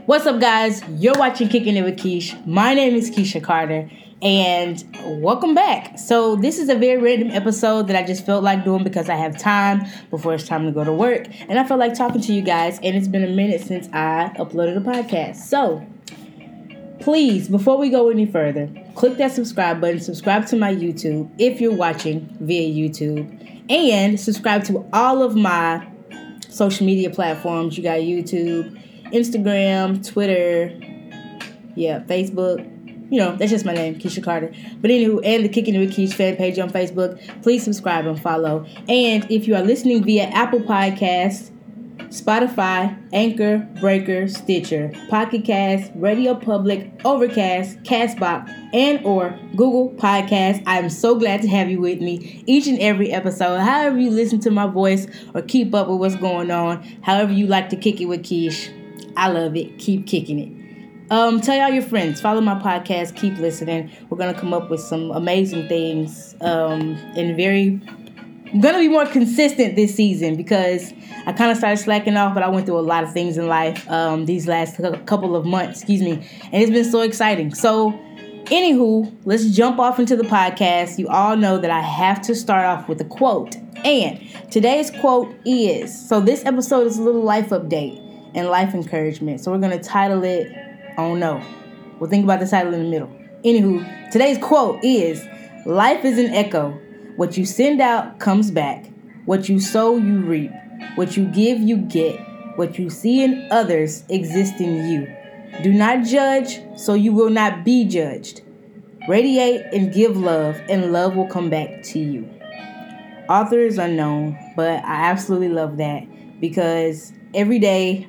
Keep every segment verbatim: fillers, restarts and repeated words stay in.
What's up, guys? You're watching Kicking It with Keish. My name is Keisha Carter, and welcome back. So this is a very random episode that I just felt like doing because I have time before it's time to go to work, and I felt like talking to you guys, and it's been a minute since I uploaded a podcast. So please, before we go any further, click that subscribe button, subscribe to my YouTube if you're watching via YouTube, and subscribe to all of my social media platforms. You got YouTube, Instagram, Twitter, yeah, Facebook. You know, that's just my name, Keisha Carter. But anywho, and the Kicking It with Keish fan page on Facebook. Please subscribe and follow. And if you are listening via Apple Podcasts, Spotify, Anchor, Breaker, Stitcher, Pocket Cast, Radio Public, Overcast, Castbox, and or Google Podcasts, I am so glad to have you with me each and every episode. However you listen to my voice or keep up with what's going on, however you like to kick it with Keish, I love it. Keep kicking it. Um, tell all your friends. Follow my podcast. Keep listening. We're going to come up with some amazing things um, and very... I'm going to be more consistent this season because I kind of started slacking off, but I went through a lot of things in life um, these last couple of months, excuse me, and it's been so exciting. So, anywho, let's jump off into the podcast. You all know that I have to start off with a quote, and today's quote is, so this episode is a little life update and life encouragement, so we're going to title it, oh no, we'll think about the title in the middle. Anywho, today's quote is, life is an echo. What you send out comes back. What you sow, you reap. What you give, you get. What you see in others exists in you. Do not judge, so you will not be judged. Radiate and give love, and love will come back to you. Author is unknown, but I absolutely love that because every day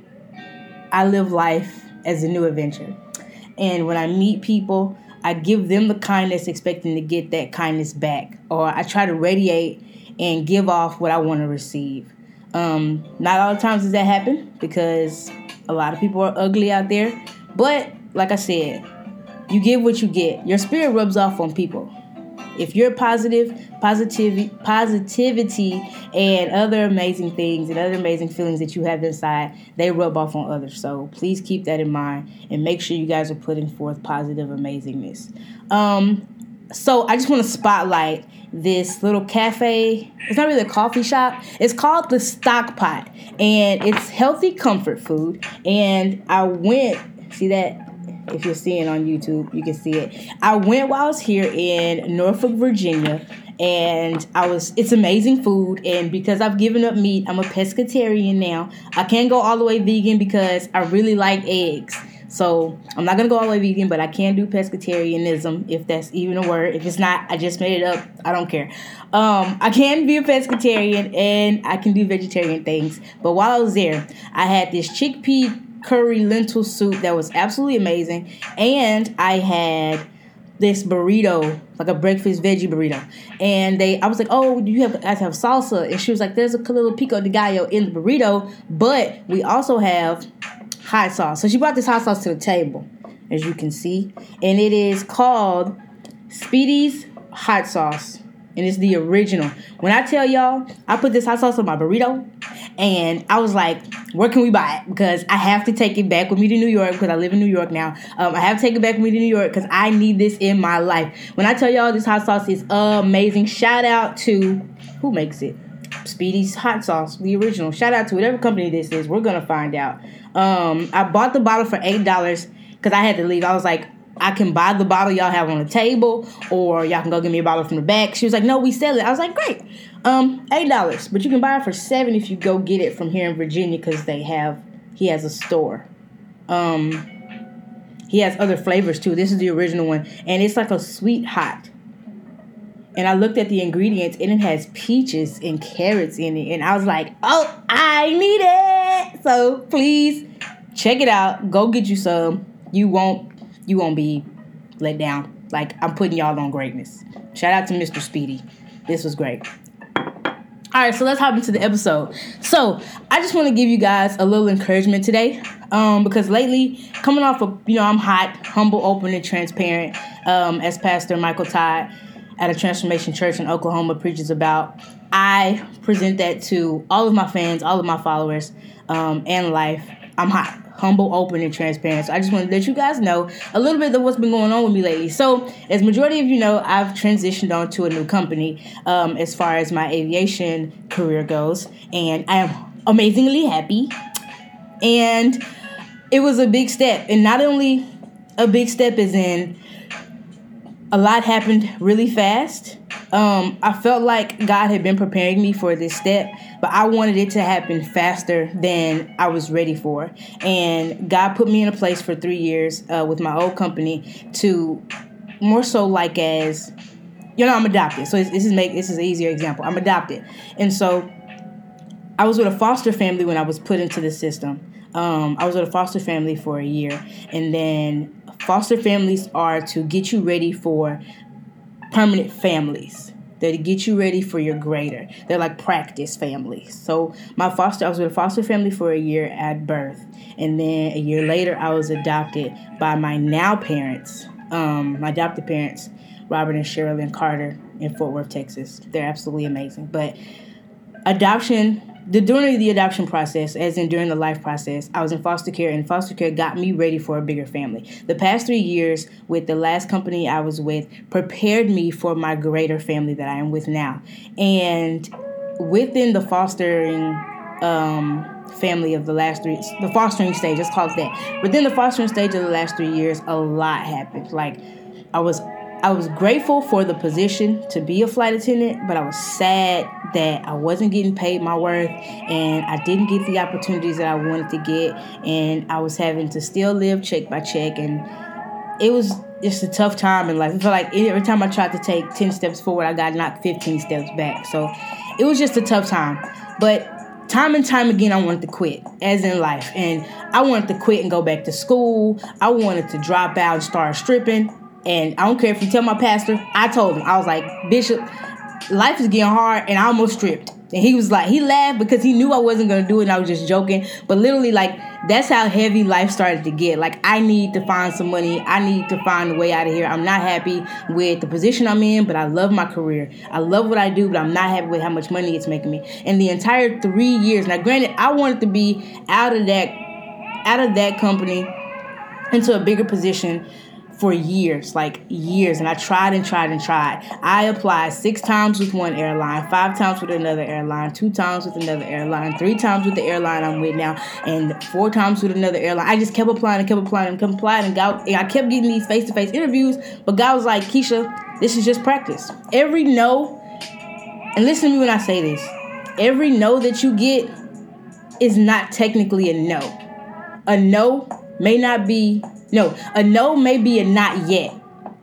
I live life as a new adventure. And when I meet people, I give them the kindness expecting to get that kindness back. Or I try to radiate and give off what I want to receive. Um, not all the times does that happen because a lot of people are ugly out there. But like I said, you give what you get. Your spirit rubs off on people. If you're positive, positivity, positivity, and other amazing things and other amazing feelings that you have inside, they rub off on others. So please keep that in mind and make sure you guys are putting forth positive amazingness. Um, so I just want to spotlight this little cafe. It's not really a coffee shop. It's called the Stock Pot, and it's healthy comfort food. And I went, see that? If you're seeing on YouTube, you can see it. I went while I was here in Norfolk, Virginia, and I was, it's amazing food. And because I've given up meat, I'm a pescatarian now. I can't go all the way vegan because I really like eggs. So I'm not going to go all the way vegan, but I can do pescatarianism, if that's even a word. If it's not, I just made it up. I don't care. Um, I can be a pescatarian and I can do vegetarian things. But while I was there, I had this chickpea curry lentil soup that was absolutely amazing, and I had this burrito, like a breakfast veggie burrito, and they I was like, oh, do you have guys have salsa? And she was like, there's a little pico de gallo in the burrito, but we also have hot sauce. So she brought this hot sauce to the table, as you can see, and it is called Speedy's hot sauce, and it's the original. When I tell y'all, I put this hot sauce on my burrito, and I was like, where can we buy it? Because I have to take it back with me to New York because I live in New York now. Um, I have to take it back with me to New York because I need this in my life. When I tell y'all this hot sauce is amazing, shout out to, who makes it? Speedy's hot sauce, the original. Shout out to whatever company this is. We're going to find out. Um, I bought the bottle for eight dollars because I had to leave. I was like, I can buy the bottle y'all have on the table, or y'all can go get me a bottle from the back. She was like, no, we sell it. I was like, great. Um, eight dollars, but you can buy it for seven if you go get it from here in Virginia because they have, he has a store. Um, he has other flavors too. This is the original one, and it's like a sweet hot. And I looked at the ingredients, and it has peaches and carrots in it, and I was like, oh, I need it. So please check it out. Go get you some. You won't, you won't be let down. Like, I'm putting y'all on greatness. Shout out to Mister Speedy. This was great. All right, so let's hop into the episode. So I just want to give you guys a little encouragement today, um, because lately, coming off of, you know, I'm hot, humble, open, and transparent, um, as Pastor Michael Todd at a Transformation Church in Oklahoma preaches about. I present that to all of my fans, all of my followers, um, and life. I'm hot. humble, open, and transparent. So I just want to let you guys know a little bit of what's been going on with me lately. So as majority of you know, I've transitioned on to a new company um, as far as my aviation career goes. And I am amazingly happy. And it was a big step. And not only a big step is in a lot happened really fast. Um, I felt like God had been preparing me for this step, but I wanted it to happen faster than I was ready for. And God put me in a place for three years uh, with my old company to more so like as, you know, I'm adopted. So this is make this is an easier example. I'm adopted. And so I was with a foster family when I was put into the system. Um, I was with a foster family for a year. And then foster families are to get you ready for permanent families. They're to get you ready for your greater. They're like practice families. So my foster, I was with a foster family for a year at birth. And then a year later, I was adopted by my now parents, um, my adopted parents, Robert and Sherilyn Carter in Fort Worth, Texas. They're absolutely amazing. But adoption, the during the adoption process, as in during the life process, I was in foster care, and foster care got me ready for a bigger family. The past three years with the last company I was with prepared me for my greater family that I am with now. And within the fostering um, family of the last three, the fostering stage, let's call it that. Within the fostering stage of the last three years, a lot happened. Like I was I was grateful for the position to be a flight attendant, but I was sad that I wasn't getting paid my worth and I didn't get the opportunities that I wanted to get, and I was having to still live check by check, and it was just a tough time in life. I feel like every time I tried to take ten steps forward, I got knocked fifteen steps back. So it was just a tough time. But time and time again, I wanted to quit, as in life. And I wanted to quit and go back to school. I wanted to drop out and start stripping. And I don't care if you tell my pastor, I told him, I was like, Bishop, life is getting hard, and I almost stripped. And he was like, he laughed because he knew I wasn't going to do it, and I was just joking. But literally, like, that's how heavy life started to get. Like, I need to find some money. I need to find a way out of here. I'm not happy with the position I'm in, but I love my career. I love what I do, but I'm not happy with how much money it's making me. And the entire three years, now granted, I wanted to be out of that, out of that company into a bigger position for years, like years. And I tried and tried and tried. I applied six times with one airline, five times with another airline, two times with another airline, three times with the airline I'm with now, and four times with another airline. I just kept applying and kept applying and kept applying. And, God, and I kept getting these face-to-face interviews. But God was like, Keisha, this is just practice. Every no, and listen to me when I say this, every no that you get is not technically a no. A no may not be No, a no may be a not yet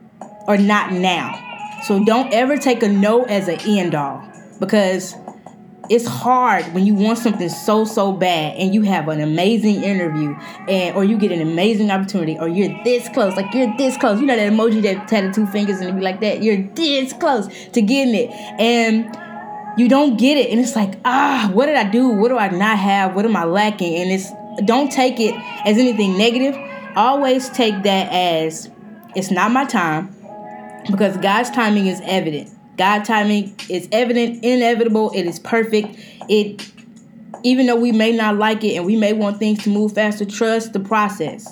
or not now. So don't ever take a no as an end all, because it's hard when you want something so, so bad and you have an amazing interview and or you get an amazing opportunity or you're this close, like you're this close. You know that emoji that tatted two fingers and it be like that? You're this close to getting it. And you don't get it. And it's like, ah, what did I do? What do I not have? What am I lacking? And it's don't take it as anything negative. Always take that as it's not my time, because God's timing is evident. God's timing is evident, inevitable. It is perfect. It, even though we may not like it and we may want things to move faster, trust the process.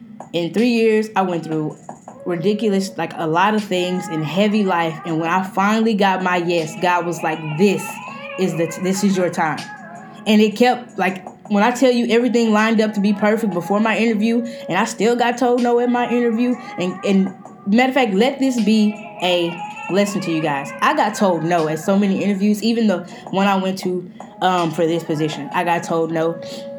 In three years, I went through ridiculous, like a lot of things in heavy life. And when I finally got my yes, God was like, this is the, this is your time. And it kept like, when I tell you everything lined up to be perfect before my interview, and I still got told no at my interview. And, and matter of fact, let this be a lesson to you guys. I got told no at so many interviews, even the one I went to um, for this position. I got told no.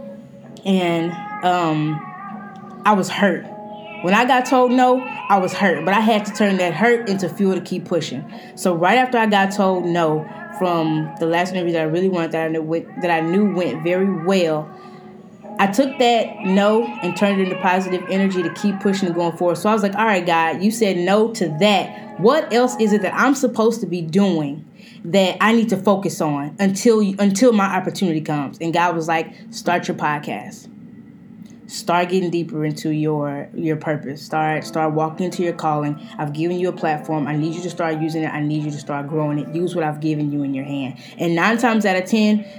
And um, I was hurt. When I got told no, I was hurt. But I had to turn that hurt into fuel to keep pushing. So right after I got told no from the last interview that I really wanted, that I knew went, that I knew went very well, I took that no and turned it into positive energy to keep pushing and going forward. So I was like, all right, God, you said no to that. What else is it that I'm supposed to be doing that I need to focus on until until my opportunity comes? And God was like, start your podcast. Start getting deeper into your your purpose. Start start walking into your calling. I've given you a platform. I need you to start using it. I need you to start growing it. Use what I've given you in your hand. And nine times out of ten,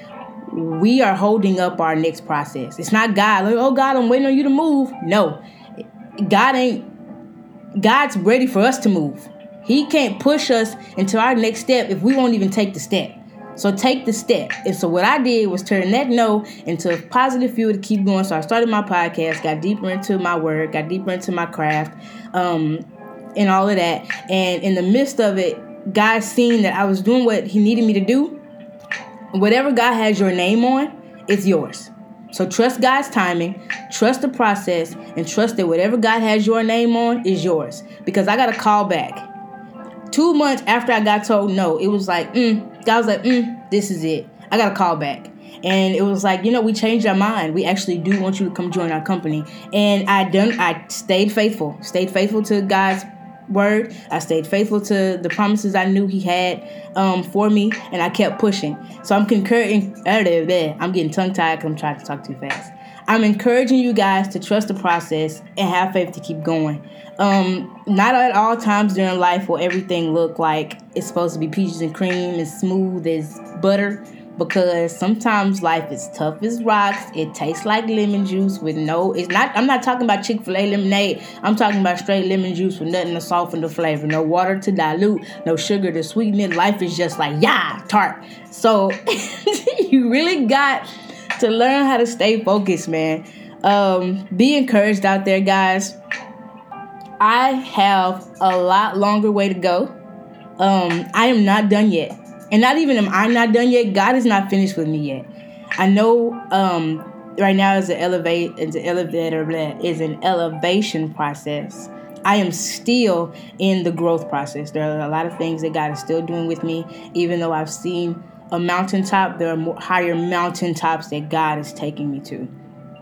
we are holding up our next process. It's not God. Like, oh, God, I'm waiting on you to move. No. God ain't... God's ready for us to move. He can't push us into our next step if we won't even take the step. So take the step. And so what I did was turn that no into positive fuel to keep going. So I started my podcast, got deeper into my work, got deeper into my craft, um, and all of that. And in the midst of it, God seen that I was doing what he needed me to do. Whatever God has your name on, it's yours. So trust God's timing, trust the process, and trust that whatever God has your name on is yours. Because I got a call back. Two months after I got told no, it was like, mm, God was like, mm, this is it. I got a call back. And it was like, you know, we changed our mind. We actually do want you to come join our company. And I done, I stayed faithful, stayed faithful to God's word. I stayed faithful to the promises I knew he had um, for me. And I kept pushing. So I'm concurring. I'm getting tongue tied because I'm trying to talk too fast. I'm encouraging you guys to trust the process and have faith to keep going. Um, not at all times during life will everything look like it's supposed to be peaches and cream, as smooth as butter, because sometimes life is tough as rocks. It tastes like lemon juice with no, it's not, I'm not talking about Chick-fil-A lemonade. I'm talking about straight lemon juice with nothing to soften the flavor, no water to dilute, no sugar to sweeten it. Life is just like, yeah, tart. So you really got to learn how to stay focused, man. Um, be encouraged out there, guys. I have a lot longer way to go. Um, I am not done yet. And not even am I not done yet. God is not finished with me yet. I know um, right now is an elevate, is an elevator, blah, is an elevation process. I am still in the growth process. There are a lot of things that God is still doing with me. Even though I've seen a mountaintop, there are more higher mountaintops that God is taking me to.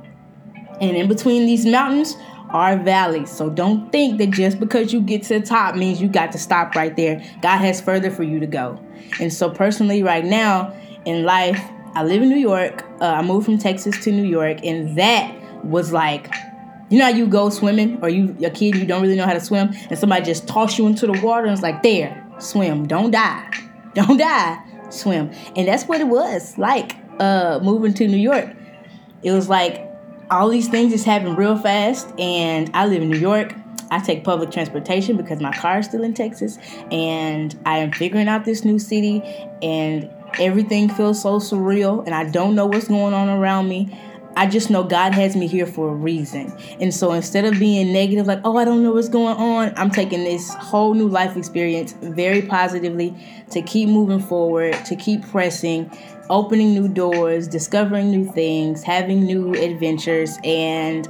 And in between these mountains are valleys. So don't think that just because you get to the top means you got to stop right there. God has further for you to go. And so personally right now in life, I live in New York. Uh, I moved from Texas to New York. And that was like, you know how you go swimming or you a kid, you don't really know how to swim. And somebody just toss you into the water and it's like, there, swim. Don't die. Don't die. Swim. And that's what it was like uh, moving to New York. It was like, all these things just happen real fast, and I live in New York. I take public transportation because my car is still in Texas, and I am figuring out this new city, and everything feels so surreal, and I don't know what's going on around me. I just know God has me here for a reason. And so instead of being negative, like, oh, I don't know what's going on, I'm taking this whole new life experience very positively to keep moving forward, to keep pressing, opening new doors, discovering new things, having new adventures, and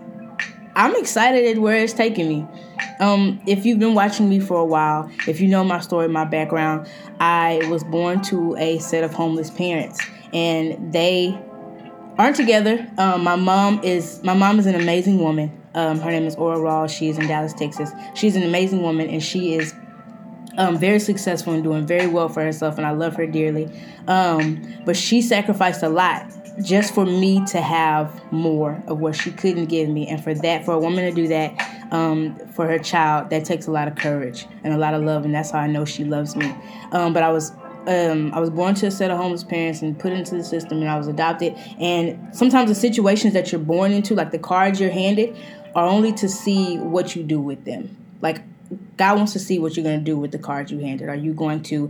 I'm excited at where it's taking me. Um, if you've been watching me for a while, if you know my story, my background, I was born to a set of homeless parents, and they aren't together. Um, my mom is my mom is an amazing woman. Um, her name is Ora Rawls. She is in Dallas, Texas. She's an amazing woman, and she is Um, very successful and doing very well for herself, and I love her dearly. Um, but she sacrificed a lot just for me to have more of what she couldn't give me. And for that, for a woman to do that um, for her child, that takes a lot of courage and a lot of love, and that's how I know she loves me. Um, but I was um, I was born to a set of homeless parents and put into the system, and I was adopted. And sometimes the situations that you're born into, like the cards you're handed, are only to see what you do with them. Like, God wants to see what you're going to do with the cards you handed. Are you going to,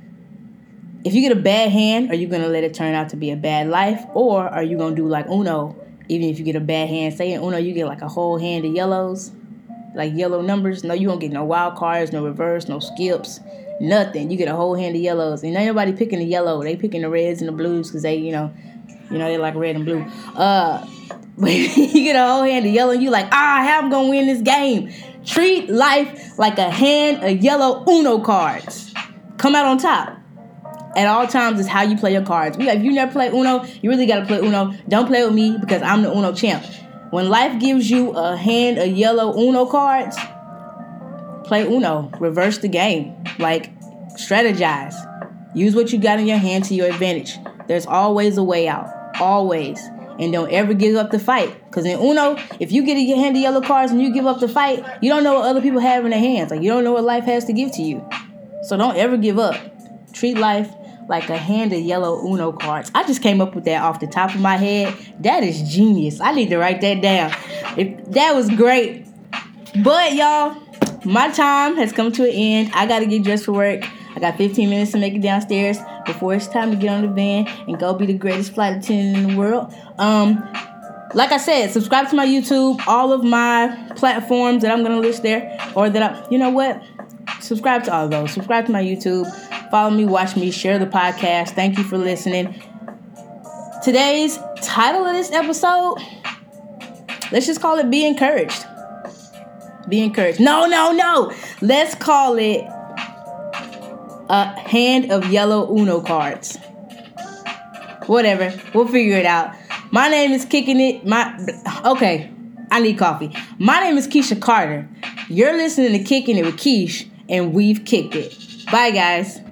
if you get a bad hand, are you going to let it turn out to be a bad life? Or are you going to do like Uno, even if you get a bad hand? Say in Uno, you get like a whole hand of yellows, like yellow numbers. No, you won't get no wild cards, no reverse, no skips, nothing. You get a whole hand of yellows. And ain't nobody picking the yellow. They picking the reds and the blues because they, you know, you know, they like red and blue. Uh, but you get a whole hand of yellow and you like, ah, how I'm going to win this game? Treat life like a hand of yellow Uno cards. Come out on top. At all times is how you play your cards. If you never play Uno, you really got to play Uno. Don't play with me because I'm the Uno champ. When life gives you a hand of yellow Uno cards, play Uno. Reverse the game. Like, strategize. Use what you got in your hand to your advantage. There's always a way out. Always. And don't ever give up the fight. Because in Uno, if you get a hand of yellow cards and you give up the fight, you don't know what other people have in their hands. Like, you don't know what life has to give to you. So don't ever give up. Treat life like a hand of yellow Uno cards. I just came up with that off the top of my head. That is genius. I need to write that down. If, that was great. But y'all, my time has come to an end. I got to get dressed for work. I got fifteen minutes to make it downstairs before it's time to get on the van and go be the greatest flight attendant in the world. Um, like I said, subscribe to my YouTube. All of my platforms that I'm going to list there, or that I, you know what? Subscribe to all of those. Subscribe to my YouTube. Follow me, watch me, share the podcast. Thank you for listening. Today's title of this episode, let's just call it Be Encouraged. Be encouraged. No, no, no. Let's call it A Hand of Yellow Uno Cards. Whatever. We'll figure it out. My name is Kicking It. My Okay. I need coffee. My name is Keisha Carter. You're listening to Kicking It with Keish, and we've kicked it. Bye, guys.